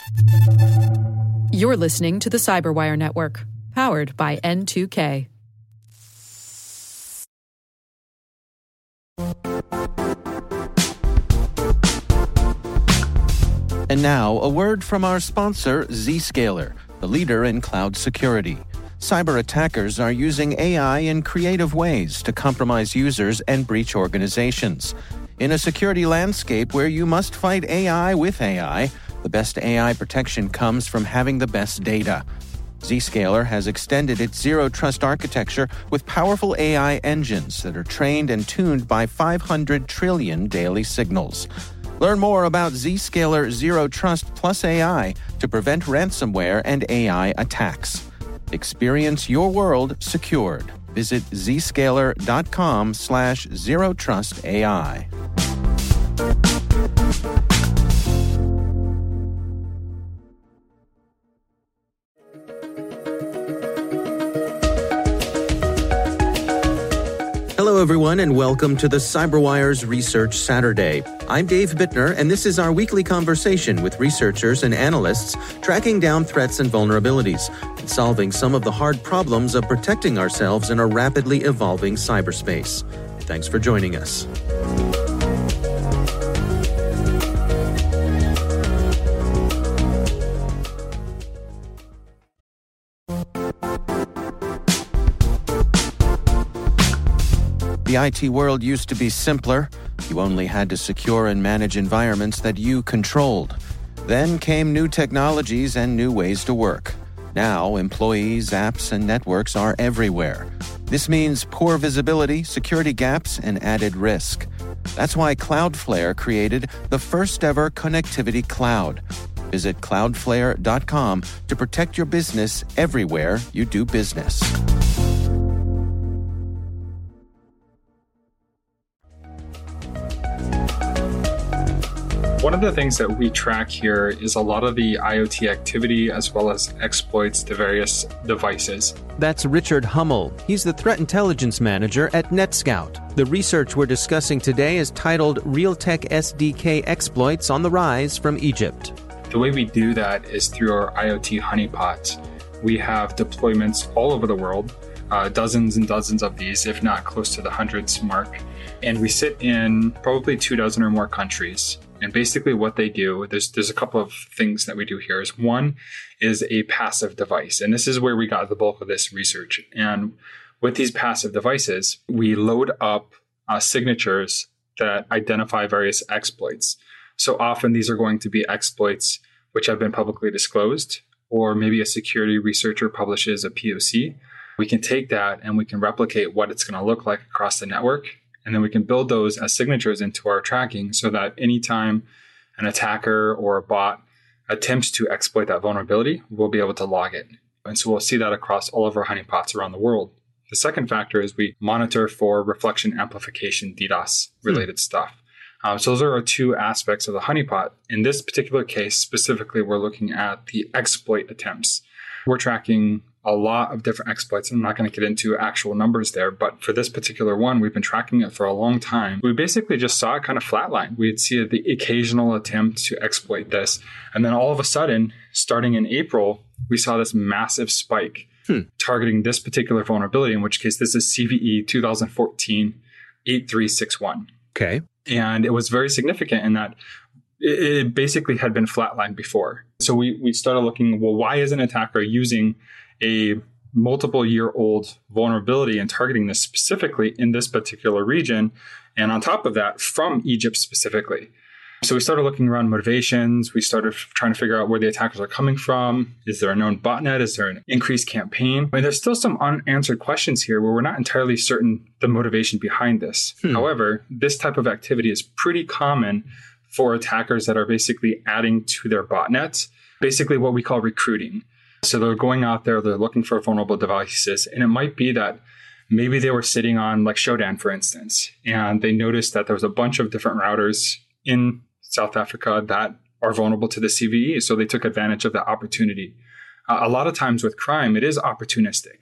You're listening to the Cyberwire Network, powered by N2K. And now, a word from our sponsor, Zscaler, the leader in cloud security. Cyber attackers are using AI in creative ways to compromise users and breach organizations. In a security landscape where you must fight AI with AI, the best AI protection comes from having the best data. Zscaler has extended its zero-trust architecture with powerful AI engines that are trained and tuned by 500 trillion daily signals. Learn more about Zscaler Zero Trust Plus AI to prevent ransomware and AI attacks. Experience your world secured. Visit zscaler.com/zerotrustai. Hello, everyone, and welcome to the CyberWire's Research Saturday. I'm Dave Bittner, and this is our weekly conversation with researchers and analysts tracking down threats and vulnerabilities and solving some of the hard problems of protecting ourselves in a rapidly evolving cyberspace. Thanks for joining us. The IT world used to be simpler. You only had to secure and manage environments that you controlled. Then came new technologies and new ways to work. Now, employees, apps, and networks are everywhere. This means poor visibility, security gaps, and added risk. That's why Cloudflare created the first-ever connectivity cloud. Visit cloudflare.com to protect your business everywhere you do business. One of the things that we track here is a lot of the IoT activity as well as exploits to various devices. That's Richard Hummel. He's the Threat Intelligence Manager at NetScout. The research we're discussing today is titled Realtek SDK Exploits on the Rise from Egypt. The way we do that is through our IoT honeypots. We have deployments all over the world, dozens and dozens of these, if not close to the hundreds mark. And we sit in probably 24 or more countries. And basically what they do, there's a couple of things that we do here. One is a passive device. And this is where we got the bulk of this research. And with these passive devices, we load up signatures that identify various exploits. So often these are going to be exploits which have been publicly disclosed, or maybe a security researcher publishes a POC. We can take that and we can replicate what it's going to look like across the network. And then we can build those as signatures into our tracking so that anytime an attacker or a bot attempts to exploit that vulnerability, we'll be able to log it. And so we'll see that across all of our honeypots around the world. The second factor is we monitor for reflection amplification, DDoS related stuff. So those are our two aspects of the honeypot. In this particular case, specifically, we're looking at the exploit attempts. We're tracking a lot of different exploits. I'm not going to get into actual numbers there, but for this particular one, we've been tracking it for a long time. We basically just saw it kind of flatline. We'd see the occasional attempt to exploit this. And then all of a sudden, starting in April, we saw this massive spike targeting this particular vulnerability, in which case this is CVE 2014-8361. Okay. And it was very significant in that it basically had been flatlined before. So we started looking, well, why is an attacker using a multiple year old vulnerability and targeting this specifically in this particular region? And on top of that, from Egypt specifically. So we started looking around motivations. We started trying to figure out where the attackers are coming from. Is there a known botnet? Is there an increased campaign? I mean, there's still some unanswered questions here where we're not entirely certain the motivation behind this. However, this type of activity is pretty common for attackers that are basically adding to their botnets, basically what we call recruiting. So they're going out there, they're looking for vulnerable devices. And it might be that maybe they were sitting on like Shodan, for instance, and they noticed that there was a bunch of different routers in South Africa that are vulnerable to the CVE. So they took advantage of that opportunity. A lot of times with crime, it is opportunistic.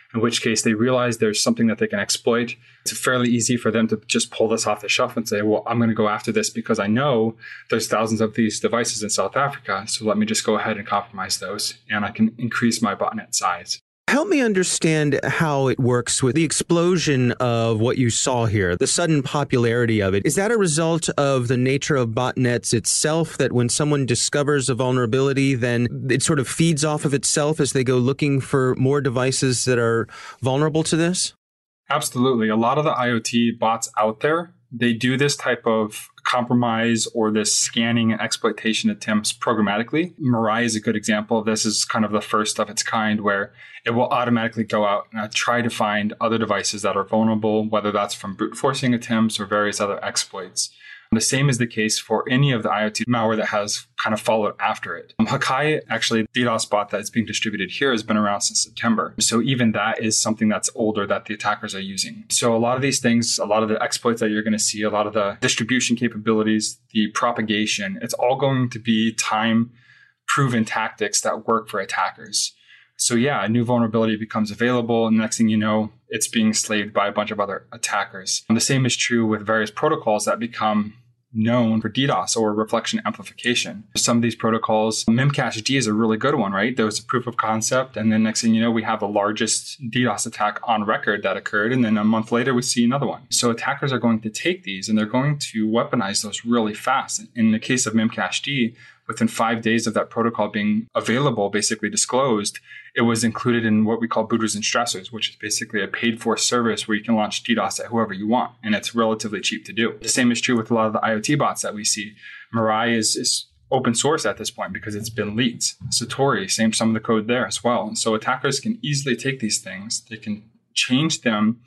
in which case they realize there's something that they can exploit. It's fairly easy for them to just pull this off the shelf and say, well, I'm going to go after this because I know there's thousands of these devices in South Africa. So let me just go ahead and compromise those, and I can increase my botnet size. Help me understand how it works with the explosion of what you saw here, the sudden popularity of it. Is that a result of the nature of botnets itself, that when someone discovers a vulnerability, then it sort of feeds off of itself as they go looking for more devices that are vulnerable to this? Absolutely. A lot of the IoT bots out there, they do this type of compromise or this scanning and exploitation attempts programmatically. Mirai is a good example of this. Is kind of the first of its kind, where it will automatically go out and try to find other devices that are vulnerable, whether that's from brute forcing attempts or various other exploits. The same is the case for any of the IoT malware that has kind of followed after it. Hakai, actually, DDoS bot that's being distributed here, has been around since September. So even that is something that's older that the attackers are using. So a lot of these things, a lot of the exploits that you're going to see, a lot of the distribution capabilities, the propagation, it's all going to be time-proven tactics that work for attackers. So yeah, a new vulnerability becomes available, and the next thing you know, it's being slaved by a bunch of other attackers. And the same is true with various protocols that become known for DDoS or reflection amplification. Some of these protocols, Memcached is a really good one, right? There was a proof of concept, and then next thing you know, we have the largest DDoS attack on record that occurred, and then a month later, we see another one. So attackers are going to take these, and they're going to weaponize those really fast. In the case of Memcached, within 5 days of that protocol being available, basically disclosed, it was included in what we call booters and stressors, which is basically a paid-for service where you can launch DDoS at whoever you want, and it's relatively cheap to do. The same is true with a lot of the IoT bots that we see. Mirai is open source at this point because it's been leaked. Satori, same some of the code there as well. And so attackers can easily take these things, they can change them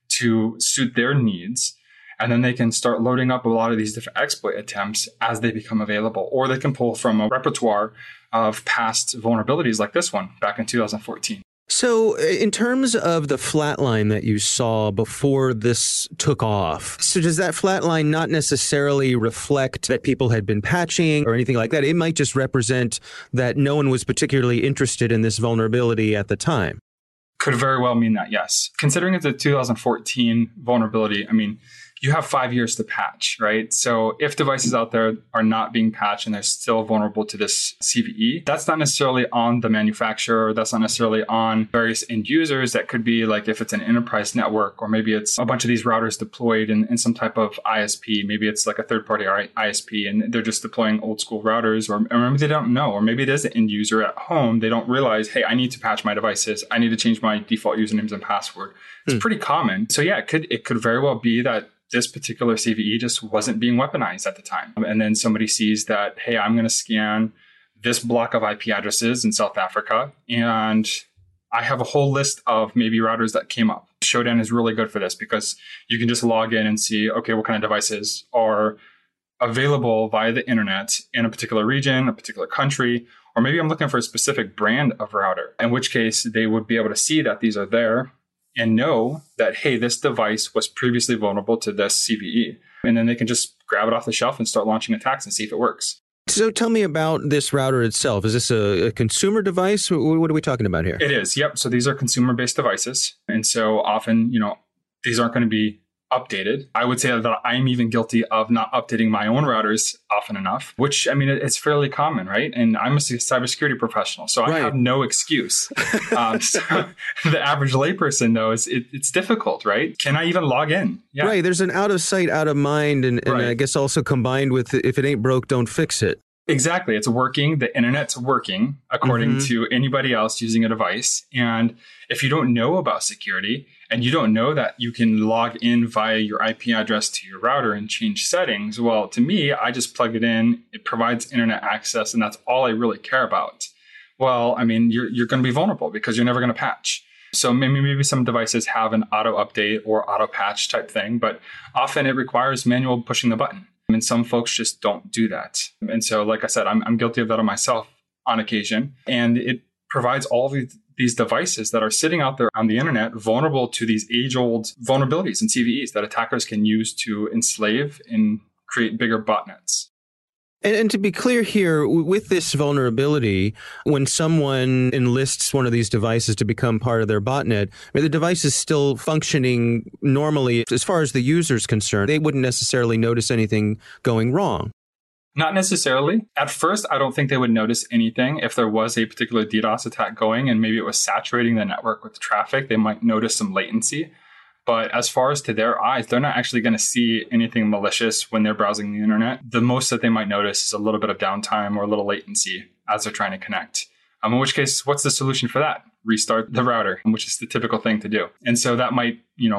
to suit their needs, and then they can start loading up a lot of these different exploit attempts as they become available. Or they can pull from a repertoire of past vulnerabilities like this one back in 2014. So in terms of the flatline that you saw before this took off, so does that flatline not necessarily reflect that people had been patching or anything like that? It might just represent that no one was particularly interested in this vulnerability at the time. Could very well mean that, yes. Considering it's a 2014 vulnerability, I mean, you have 5 years to patch, right? So if devices out there are not being patched and they're still vulnerable to this CVE, that's not necessarily on the manufacturer. That's not necessarily on various end users. That could be like if it's an enterprise network, or maybe it's a bunch of these routers deployed in some type of ISP. Maybe it's like a third-party ISP and they're just deploying old school routers, or maybe they don't know, or maybe it is an end user at home. They don't realize, hey, I need to patch my devices. I need to change my default usernames and password. It's pretty common. So yeah, it could very well be that this particular CVE just wasn't being weaponized at the time. And then somebody sees that, hey, I'm going to scan this block of IP addresses in South Africa, and I have a whole list of maybe routers that came up. Shodan is really good for this because you can just log in and see, okay, what kind of devices are available via the internet in a particular region, a particular country, or maybe I'm looking for a specific brand of router, in which case they would be able to see that these are there and know that, hey, this device was previously vulnerable to this CVE. And then they can just grab it off the shelf and start launching attacks and see if it works. So tell me about this router itself. Is this a consumer device? What are we talking about here? It is, yep. So these are consumer-based devices. And so often, these aren't going to be updated. I would say that I'm even guilty of not updating my own routers often enough, which, I mean, it's fairly common, right? And I'm a cybersecurity professional, so I have no excuse. So the average layperson, though, it's difficult, right? Can I even log in? Yeah. Right. There's an out of sight, out of mind, and right. I guess also combined with if it ain't broke, don't fix it. Exactly. It's working. The internet's working according to anybody else using a device. And if you don't know about security and you don't know that you can log in via your IP address to your router and change settings, well, to me, I just plug it in. It provides internet access, and that's all I really care about. Well, I mean, you're going to be vulnerable because you're never going to patch. So maybe some devices have an auto update or auto patch type thing, but often it requires manual pushing the button. And some folks just don't do that. And so, like I said, I'm guilty of that on myself on occasion. And it provides all of these devices that are sitting out there on the internet vulnerable to these age-old vulnerabilities and CVEs that attackers can use to enslave and create bigger botnets. And to be clear here, with this vulnerability, when someone enlists one of these devices to become part of their botnet, the device is still functioning normally as far as the user's concerned. They wouldn't necessarily notice anything going wrong. Not necessarily. At first, I don't think they would notice anything. If there was a particular DDoS attack going and maybe it was saturating the network with traffic, they might notice some latency. But as far as to their eyes, they're not actually going to see anything malicious when they're browsing the internet. The most that they might notice is a little bit of downtime or a little latency as they're trying to connect. In which case, what's the solution for that? Restart the router, which is the typical thing to do. And so that might,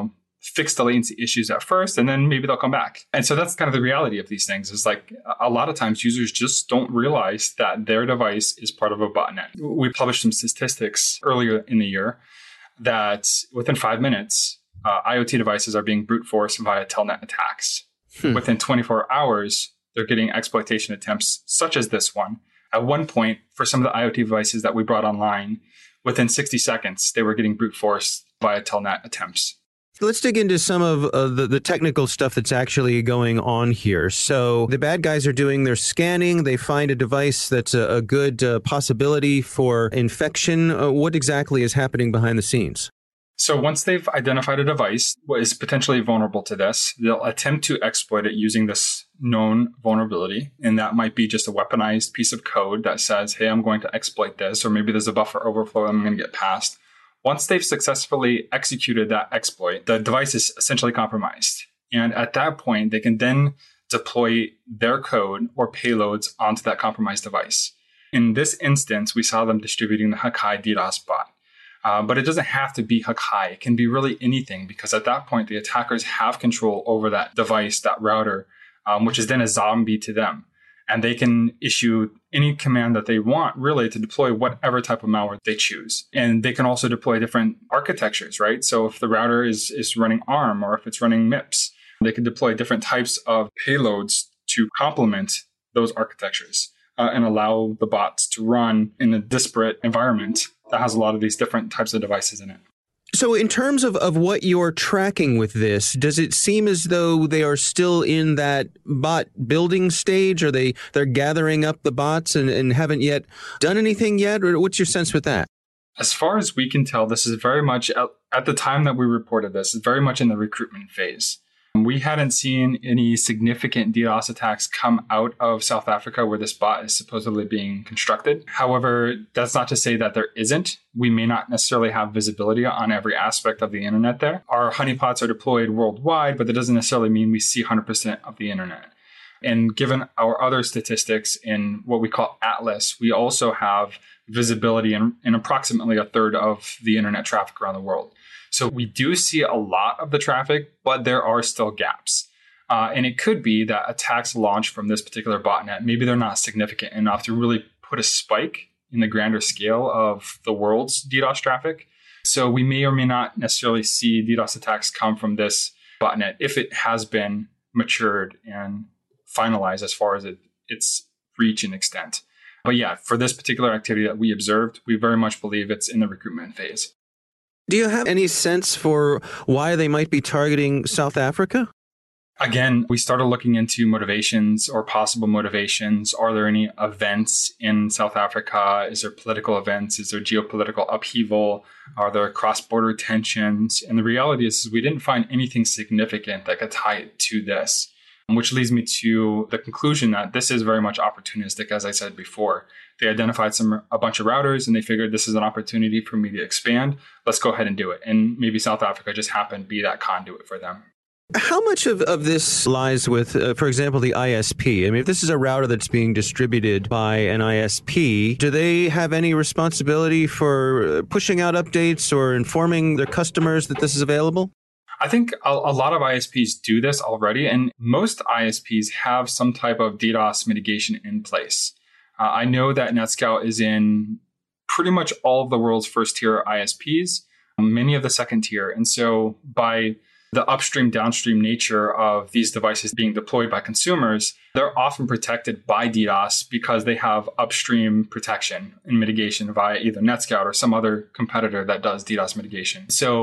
fix the latency issues at first, and then maybe they'll come back. And so that's kind of the reality of these things. Is like a lot of times users just don't realize that their device is part of a botnet. We published some statistics earlier in the year that within 5 minutes, IoT devices are being brute forced via telnet attacks. Within 24 hours, they're getting exploitation attempts such as this one. At one point, for some of the IoT devices that we brought online, within 60 seconds, they were getting brute forced via telnet attempts. Let's dig into some of the technical stuff that's actually going on here. So the bad guys are doing their scanning. They find a device that's a good possibility for infection. What exactly is happening behind the scenes? So once they've identified a device what is potentially vulnerable to this, they'll attempt to exploit it using this known vulnerability. And that might be just a weaponized piece of code that says, hey, I'm going to exploit this, or maybe there's a buffer overflow I'm going to get past. Once they've successfully executed that exploit, the device is essentially compromised. And at that point, they can then deploy their code or payloads onto that compromised device. In this instance, we saw them distributing the Hakai DDoS bot. But it doesn't have to be Hakai. It can be really anything, because at that point, the attackers have control over that device, that router, which is then a zombie to them. And they can issue any command that they want, really, to deploy whatever type of malware they choose. And they can also deploy different architectures, right? So if the router is running ARM or if it's running MIPS, they can deploy different types of payloads to complement those architectures and allow the bots to run in a disparate environment that has a lot of these different types of devices in it. So in terms of what you're tracking with this, does it seem as though they are still in that bot building stage? Or they're gathering up the bots and haven't yet done anything yet? Or what's your sense with that? As far as we can tell, this is very much, at the time that we reported this, is very much in the recruitment phase. We hadn't seen any significant DDoS attacks come out of South Africa where this bot is supposedly being constructed. However, that's not to say that there isn't. We may not necessarily have visibility on every aspect of the internet there. Our honeypots are deployed worldwide, but that doesn't necessarily mean we see 100% of the internet. And given our other statistics in what we call Atlas, we also have visibility in approximately a third of the internet traffic around the world. So we do see a lot of the traffic, but there are still gaps. And it could be that attacks launched from this particular botnet, maybe they're not significant enough to really put a spike in the grander scale of the world's DDoS traffic. So we may or may not necessarily see DDoS attacks come from this botnet if it has been matured and finalized as far as its reach and extent. But yeah, for this particular activity that we observed, we very much believe it's in the recruitment phase. Do you have any sense for why they might be targeting South Africa? Again, we started looking into motivations or possible motivations. Are there any events in South Africa? Is there political events? Is there geopolitical upheaval? Are there cross-border tensions? And the reality is we didn't find anything significant that could tie it to this, which leads me to the conclusion that this is very much opportunistic, as I said before. They identified a bunch of routers and they figured this is an opportunity for me to expand. Let's go ahead and do it. And maybe South Africa just happened to be that conduit for them. How much of this lies with, for example, the ISP? I mean, if this is a router that's being distributed by an ISP, do they have any responsibility for pushing out updates or informing their customers that this is available? I think a lot of ISPs do this already, and most ISPs have some type of DDoS mitigation in place. I know that NetScout is in pretty much all of the world's first tier ISPs, many of the second tier. And so by the upstream, downstream nature of these devices being deployed by consumers, they're often protected by DDoS because they have upstream protection and mitigation via either NetScout or some other competitor that does DDoS mitigation. So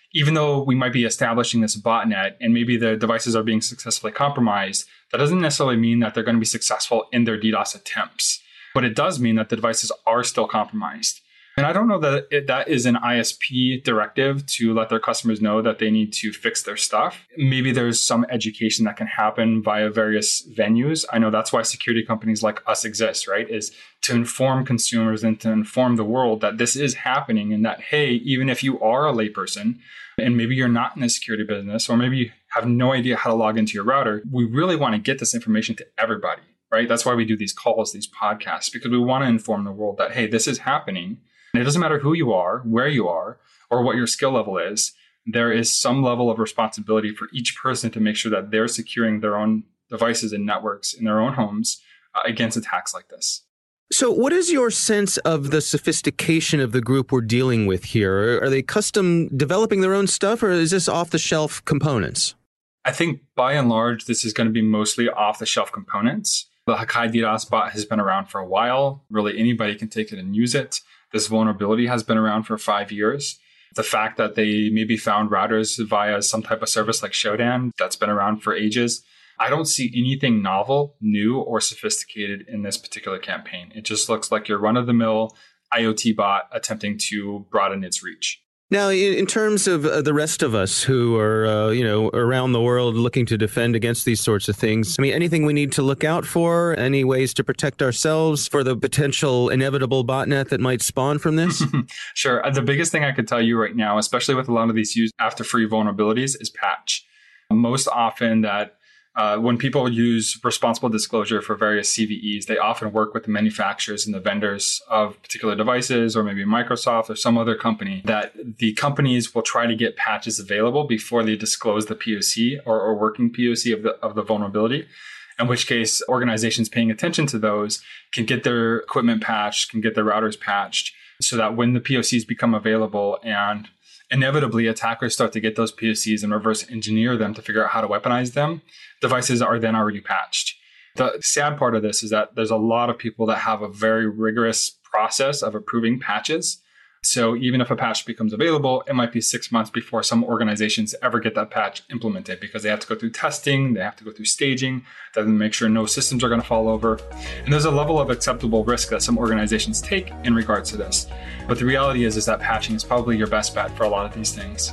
even though we might be establishing this botnet and maybe the devices are being successfully compromised, that doesn't necessarily mean that they're going to be successful in their DDoS attempts. But it does mean that the devices are still compromised. And I don't know that that is an ISP directive to let their customers know that they need to fix their stuff. Maybe there's some education that can happen via various venues. I know that's why security companies like us exist, right? Is to inform consumers and to inform the world that this is happening and that, hey, even if you are a layperson and maybe you're not in the security business or maybe you have no idea how to log into your router, we really want to get this information to everybody, right? That's why we do these calls, these podcasts, because we want to inform the world that, hey, this is happening. And it doesn't matter who you are, where you are, or what your skill level is. There is some level of responsibility for each person to make sure that they're securing their own devices and networks in their own homes against attacks like this. So what is your sense of the sophistication of the group we're dealing with here? Are they custom developing their own stuff, or is this off-the-shelf components? I think by and large, this is going to be mostly off-the-shelf components. The Hakai DDoS bot has been around for a while. Really, anybody can take it and use it. This vulnerability has been around for 5 years. The fact that they maybe found routers via some type of service like Shodan, that's been around for ages. I don't see anything novel, new, or sophisticated in this particular campaign. It just looks like your run-of-the-mill IoT bot attempting to broaden its reach. Now, in terms of the rest of us who are, around the world looking to defend against these sorts of things, I mean, anything we need to look out for? Any ways to protect ourselves for the potential inevitable botnet that might spawn from this? Sure. The biggest thing I could tell you right now, especially with a lot of these used after free vulnerabilities, is patch. Most often that when people use responsible disclosure for various CVEs, they often work with the manufacturers and the vendors of particular devices, or maybe Microsoft or some other company, that the companies will try to get patches available before they disclose the POC or working POC of the vulnerability. In which case, organizations paying attention to those can get their equipment patched, can get their routers patched, so that when the POCs become available and inevitably attackers start to get those POCs and reverse engineer them to figure out how to weaponize them, devices are then already patched. The sad part of this is that there's a lot of people that have a very rigorous process of approving patches. So even if a patch becomes available, it might be 6 months before some organizations ever get that patch implemented, because they have to go through testing, they have to go through staging, then make sure no systems are going to fall over. And there's a level of acceptable risk that some organizations take in regards to this. But the reality is that patching is probably your best bet for a lot of these things.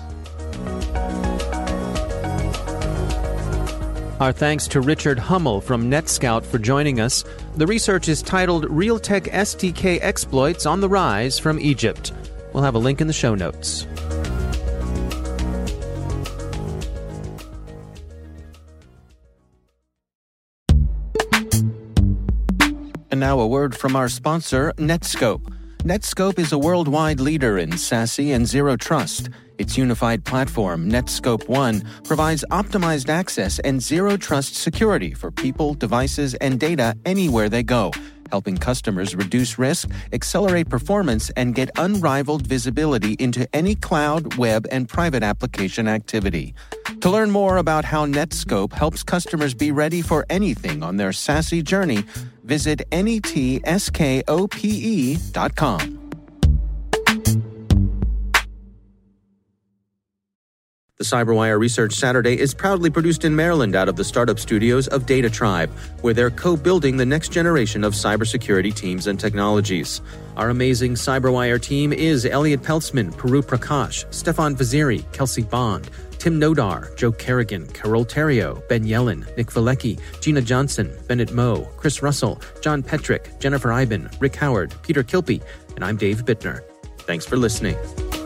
Our thanks to Richard Hummel from NetScout for joining us. The research is titled Realtek SDK Exploits on the Rise from Egypt. We'll have a link in the show notes. And now a word from our sponsor, Netskope. Netskope is a worldwide leader in SASE and Zero Trust. Its unified platform, Netskope One, provides optimized access and zero trust security for people, devices, and data anywhere they go, helping customers reduce risk, accelerate performance, and get unrivaled visibility into any cloud, web, and private application activity. To learn more about how Netskope helps customers be ready for anything on their SASE journey, visit netskope.com. The CyberWire Research Saturday is proudly produced in Maryland out of the startup studios of DataTribe, where they're co-building the next generation of cybersecurity teams and technologies. Our amazing CyberWire team is Elliot Peltzman, Puru Prakash, Stefan Vaziri, Kelsey Bond, Tim Nodar, Joe Kerrigan, Carol Terrio, Ben Yellen, Nick Valecki, Gina Johnson, Bennett Moe, Chris Russell, John Petrick, Jennifer Iben, Rick Howard, Peter Kilpie, and I'm Dave Bittner. Thanks for listening.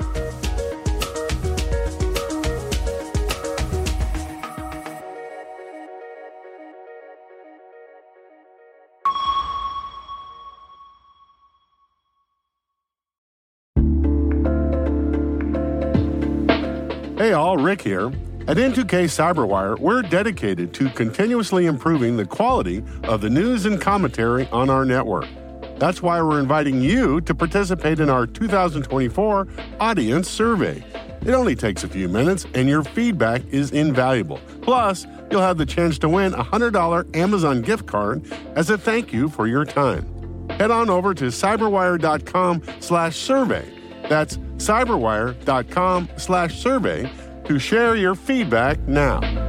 Hey all, Rick here. At N2K CyberWire, we're dedicated to continuously improving the quality of the news and commentary on our network. That's why we're inviting you to participate in our 2024 audience survey. It only takes a few minutes, and your feedback is invaluable. Plus, you'll have the chance to win a $100 Amazon gift card as a thank you for your time. Head on over to cyberwire.com/survey That's cyberwire.com/survey to share your feedback now.